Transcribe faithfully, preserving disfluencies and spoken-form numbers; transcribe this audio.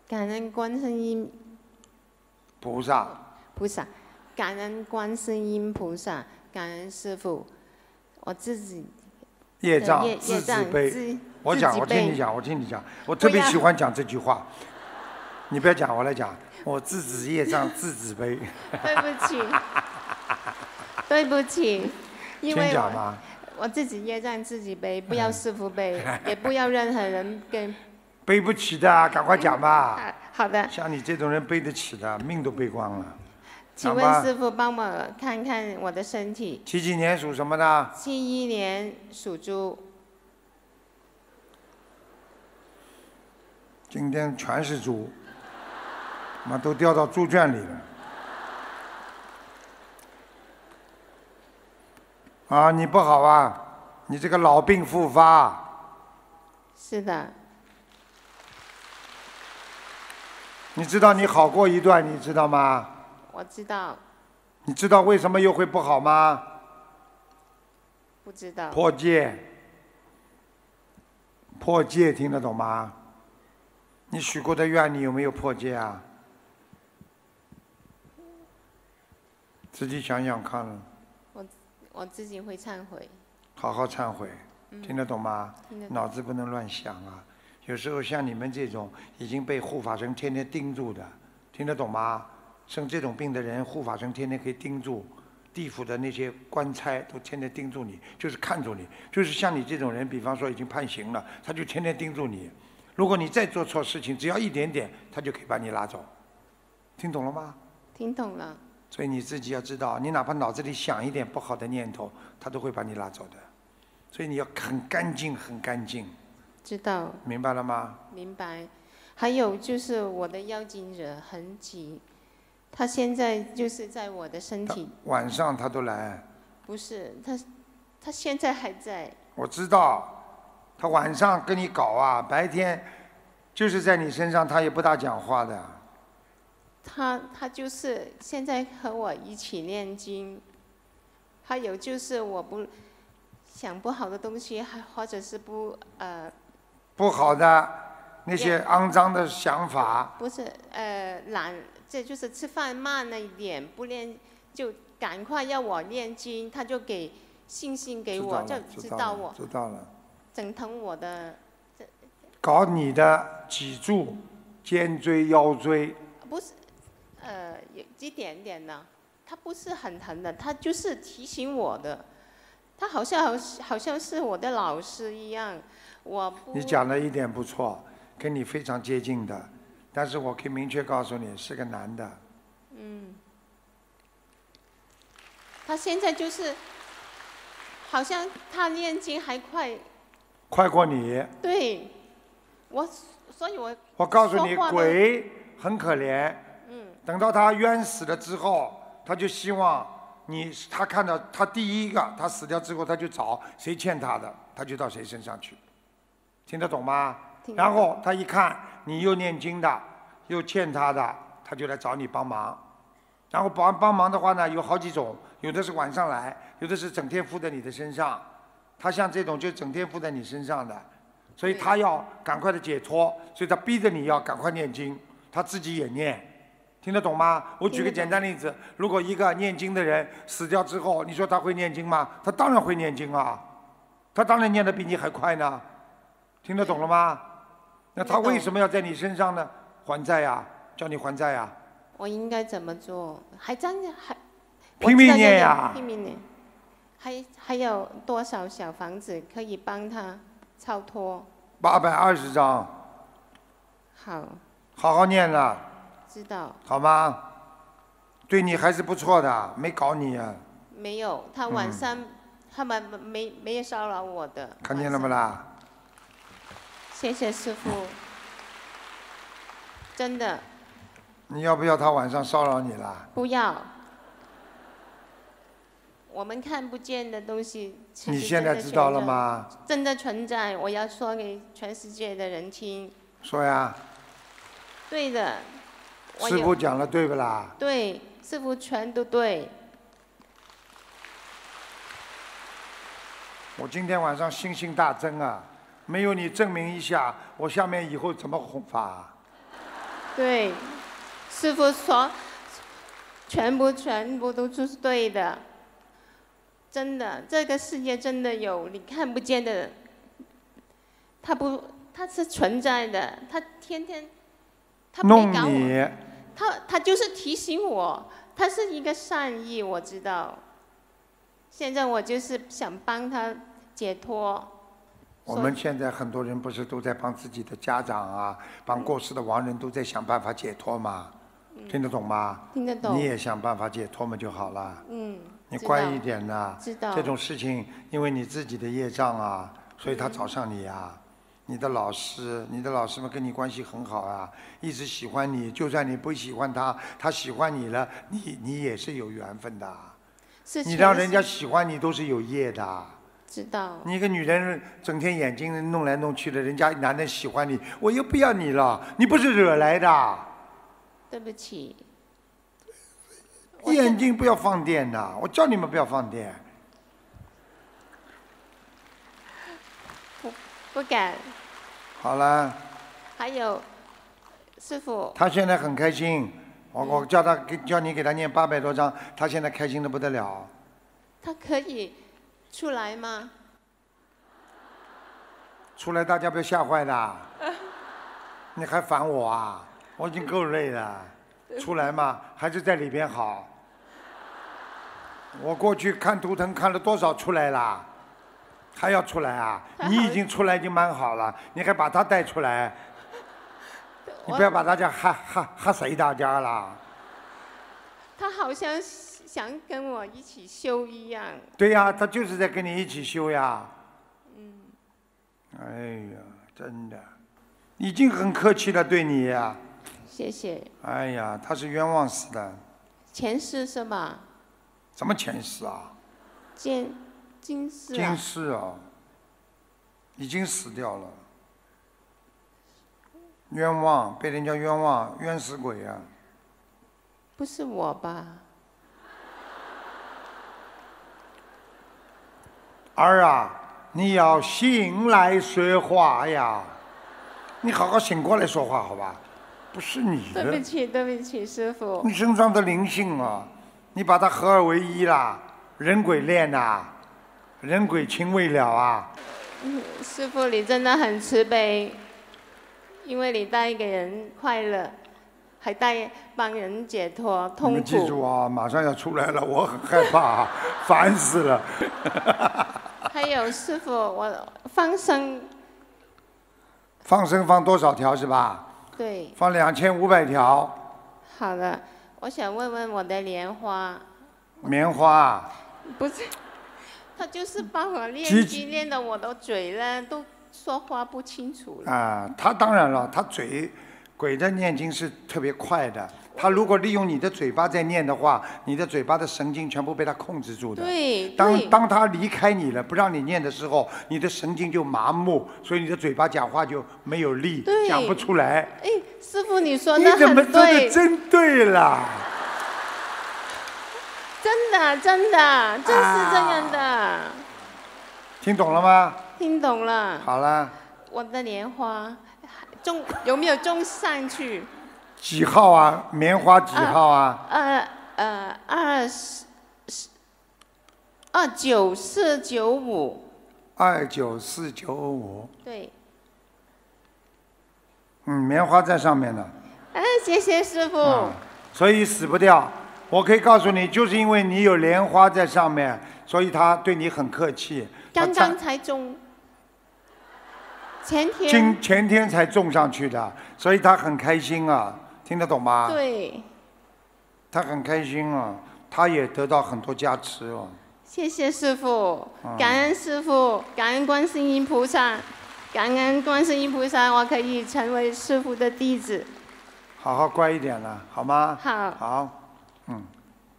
感恩观世音菩萨， 菩萨，感恩观世音菩萨，感恩师父，我自己业障业自己业障背。 自我讲， 自己背我听你讲，我听你讲，我特别不要喜欢讲这句话。你不要讲，我来讲。我自己业障自己背。 对不起，对不起，因为我先讲吧。 我自己业障自己背，不要师父背，也不要任何人跟。 背不起的，赶快讲吧。 啊好的， 像你这种人背得起的，命都背光了。 请讲吧问师父帮我看看我的身体。 几几年属什么的？ 七一年属猪。 今天全是猪，妈都掉到猪圈里了。啊，你不好啊，你这个老病复发。 是的。 你知道你好过一段，你知道吗？ 我知道。 你知道为什么又会不好吗？ 不知道。 破戒。破戒听得懂吗？你许过的愿，你有没有破戒啊？自己想想看了。 我我自己会忏悔。 好好忏悔， 嗯、 听得懂吗？ 听得懂。 脑子不能乱想啊！有时候像你们这种已经被护法神天天盯住的，听得懂吗？生这种病的人，护法神天天可以盯住，地府的那些官差都天天盯住你，就是看住你，就是像你这种人，比方说已经判刑了，他就天天盯住你。如果你再做错事情，只要一点点，他就可以把你拉走。听懂了吗？ 听懂了。 所以你自己要知道，你哪怕脑子里想一点不好的念头，他都会把你拉走的。所以你要很干净，很干净。 知道。 明白了吗？ 明白。还有就是我的妖精者很急，他现在就是在我的身体。 晚上他都来。 不是，他他现在还在。 我知道。他晚上跟你搞啊，白天就是在你身上，他也不大讲话的。 他他就是现在和我一起念经，还有就是我不想不好的东西，还或者是不呃不好的那些肮脏的想法。 不是呃懒，这就是吃饭慢了一点，不练就赶快要我念经，他就给信心给我，就知道我知道了。 整疼我的， 搞你的脊柱、肩椎、腰椎。 不是，呃，有一点点的，他不是很疼的，他就是提醒我的，他好像好好像是我的老师一样，我不。 你讲的一点不错，跟你非常接近的，但是我可以明确告诉你，是个男的。 嗯。他现在就是，好像他念经还快。 快过你。 对，我，所以我。 我告诉你，鬼很可怜。嗯。等到他冤死了之后，他就希望你，他看到他第一个，他死掉之后，他就找谁欠他的，他就到谁身上去。听得懂吗？ 听得懂。 然后他一看你又念经的，又欠他的，他就来找你帮忙。然后帮帮忙的话呢，有好几种，有的是晚上来，有的是整天附在你的身上。他像这种就整天附在你身上的，所以他要赶快的解脱，所以他逼着你要赶快念经，他自己也念，听得懂吗？我举个简单例子，如果一个念经的人死掉之后，你说他会念经吗？他当然会念经啊，他当然念得比你还快呢，听得懂了吗？那他为什么要在你身上呢？还债呀，叫你还债呀。 我应该怎么做？还真的还拼命念呀！ 拼命念。还还有多少小房子可以帮他超脱？ 八百二十张。 好。 好好念了。 知道。 好吗？对你还是不错的，没搞你啊。 没有，他晚上、嗯、他们没没有骚扰我的。 看见了不啦？ 谢谢师父。真的。 你要不要他晚上骚扰你啦？ 不要。我们看不见的东西， 你现在知道了吗？ 真的存在，我要说给全世界的人听。 说呀。 对的。 师父讲了对不啦？ 对，师父全都对。 我今天晚上信心大增啊！没有你证明一下，我下面以后怎么弘法？ 对，师傅说，全部全部都是对的。真的，这个世界真的有你看不见的，它不，它是存在的，它天天，它没搞弄你我，它它就是提醒我，它是一个善意，我知道。现在我就是想帮他解脱。 我们现在很多人不是都在帮自己的家长啊，帮过世的亡人都在想办法解脱吗？ 嗯、 听得懂吗？ 听得懂。 你也想办法解脱嘛就好了。 嗯。 你乖一点呐。 知道。 这种事情，因为你自己的业障啊，所以他找上你啊。嗯、你的老师，你的老师们跟你关系很好啊，一直喜欢你。就算你不喜欢他，他喜欢你了，你你也是有缘分的。 是。 你让人家喜欢你都是有业的。 知道。 你一个女人整天眼睛弄来弄去的，人家男的喜欢你，我又不要你了，你不是惹来的。 对不起。 眼睛不要放电呐！我叫你们不要放电。 不不敢。 好了。 还有，师父。 他现在很开心，我我叫他给叫你给他念八百多章，他现在开心的不得了。 他可以出来吗？ 出来大家不要吓坏了。你还烦我啊？我已经够累了。出来嘛，还是在里边好。我过去看图腾看了多少出来了，还要出来啊？你已经出来已经蛮好了，你还把他带出来，你不要把大家吓吓吓死大家了。 他好像想跟我一起修一样。 对呀，他就是在跟你一起修呀。 嗯。 哎呀，真的，已经很客气了对你呀。 谢谢。 哎呀，他是冤枉死的。 前世是吧？ 什么前世啊？ 今今世、啊。 今世啊，已经死掉了。冤枉，被人家冤枉，冤死鬼啊！ 不是我吧？ 儿啊，你要醒来说话呀！你好好醒过来说话，好吧？不是你的。 对不起，对不起，师父。 你身上的灵性啊，你把它合二为一啦，人鬼恋呐，人鬼情未了啊。 嗯，师父你真的很慈悲，因为你带给人快乐，还带帮人解脱痛苦。 你们记住啊，马上要出来了，我很害怕，烦死了。 还有师父，我放生。 放生放多少条是吧？ 对。 放两千五百条。 好的，我想问问我的莲花。 棉花。 不是，他就是帮我念经念的，我的嘴呢都说话不清楚了。 啊，他当然了，他嘴，鬼的念经是特别快的。他如果利用你的嘴巴在念的话，你的嘴巴的神经全部被他控制住的。 对。 当当他离开你了，不让你念的时候，你的神经就麻木，所以你的嘴巴讲话就没有力，讲不出来。 哎，师父你说的很对。 你怎么说的真对了？ 真的真的，真是这样的。啊、 听懂了吗？ 听懂了。 好了。 我的莲花种有没有种上去？ 几号啊？棉花几号啊？ 呃呃，二十二九四九五。 二九四九五。 对。 嗯，棉花在上面呢。 哎，谢谢师傅。 嗯，所以死不掉。我可以告诉你，就是因为你有莲花在上面，所以他对你很客气。 刚刚才种。前天。 今前天才种上去的，所以他很开心啊。听得懂吗？ 对。 他很开心啊，他也得到很多加持哦。 谢谢师父，感恩师父，感恩观世音菩萨，感恩观世音菩萨，我可以成为师父的弟子。 好好乖一点了，好吗？ 好。 好，嗯。